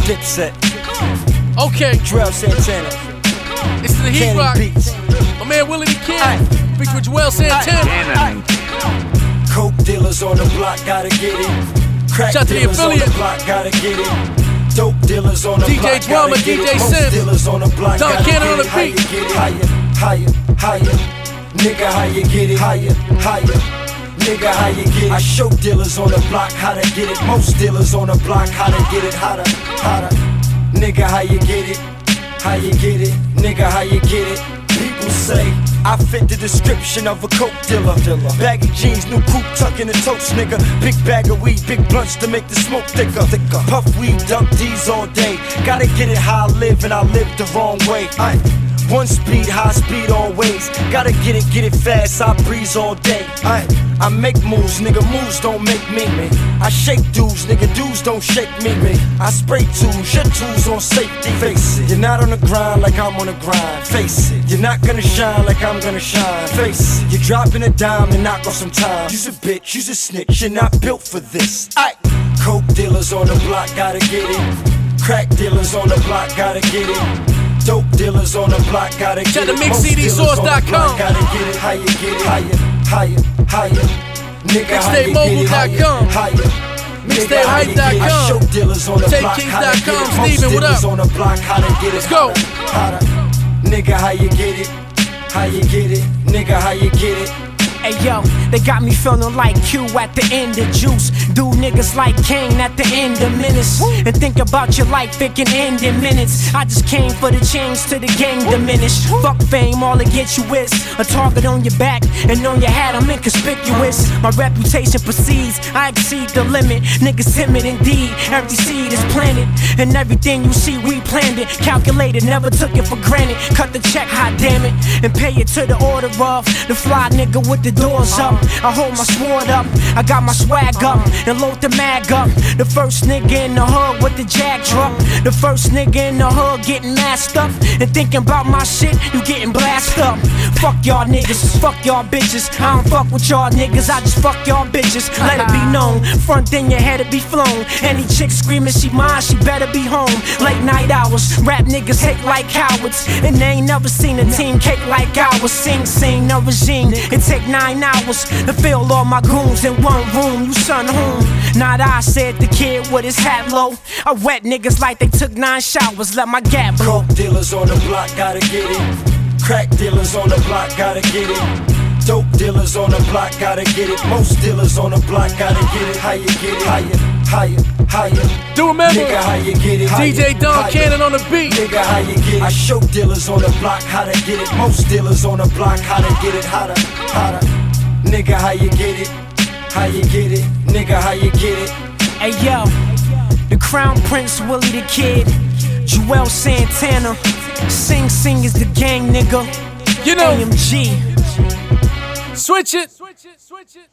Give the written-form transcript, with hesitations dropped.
Dipset. Okay. Juelz Santana. This is the Heat Cannon Rock. Beats. My man Willie the Kid. Featuring Juelz Santana. Coke dealers on the block, gotta get it. Crack Shout to the dealers on the affiliate. block, gotta get it. Dope dealers on the DJ block, Drama, gotta get DJ it. Most Sims. dealers on the block, Don gotta Cannon get on the it. How you beat. get it? Higher. Nigga, how you get it? Higher. Nigga, how you get it? I show dealers on the block how to get it. Most dealers on the block how to get it hotter. Nigga, how you get it? How you get it? Nigga, how you get it? People say I fit the description of a coke dealer. Baggy jeans, new coupe, tuck in the toast, nigga. Big bag of weed, big blunts to make the smoke thicker. Puff weed, dump D's all day. Gotta get it how I live, and I live the wrong way. One speed, high speed always. Gotta get it fast, I breeze all day. I make moves, nigga, moves don't make me. I shake dudes, nigga, dudes don't shake me. I spray tools, your tools on safety. Face it, you're not on the grind like I'm on the grind. Face it, you're not gonna shine like I'm gonna shine. Face it, you're dropping a dime and knock off some time. You's a bitch, you's a snitch, you're not built for this. Coke dealers on the block, gotta get it. Crack dealers on the block, gotta get it. Dope dealers on the block, gotta get it. Shout to MixCDSource.com. Gotta get it, how you get it? Higher. Nigga, how you get it? Higher. MixtapeHype.com. I show dealers on the block how to get it. Most Steven, what dealers up? on the block how to get it. Let's go. Hotter. Nigga, how you get it? How you get it? Nigga, how you get it? Hey yo, they got me feeling like Q at the end of Juice. Do niggas like Kane at the end of Menace. And think about your life, it can end in minutes. I just came for the change to the gang diminish. Fuck fame, all it gets you is a target on your back, and on your hat I'm inconspicuous. My reputation precedes, I exceed the limit. Niggas timid indeed, every seed is planted. And everything you see, we planned it. Calculated, never took it for granted. Cut the check, hot damn it, and pay it to the order of the fly nigga with the doors up. I hold my sword up, I got my swag up, and load the mag up. The first nigga in the hood with the jag truck. The first nigga in the hood getting masked up. And thinking about my shit, you getting blasted up. Fuck y'all niggas, fuck y'all bitches. I don't fuck with y'all niggas, I just fuck y'all bitches. Let it be known, front in your head to be flown. Any chick screaming she mine, she better be home. Late night hours, rap niggas hate like cowards, and they ain't never seen a team cake like ours. Sing, no regime, it take 9 hours to fill all my goons in one room. You son whom? Not I, said the kid with his hat low. I wet niggas like they took 9 showers, let my gap blow. Coke dealers on the block, gotta get it. Crack dealers on the block, gotta get it. Dope dealers on the block, gotta get it. Most dealers on the block, gotta get it. How you get it? Higher. Do remember, Nigga, how you get it? DJ Don Cannon on the beat. Nigga, how you get it? I show dealers on the block how to get it. Most dealers on the block how to get it hotter. Nigga, how you get it? How you get it? Nigga, how you get it? Hey yo, the Crown Prince, Willie the Kid, Juelz Santana. Sing is the gang, nigga. You know, AMG. switch it.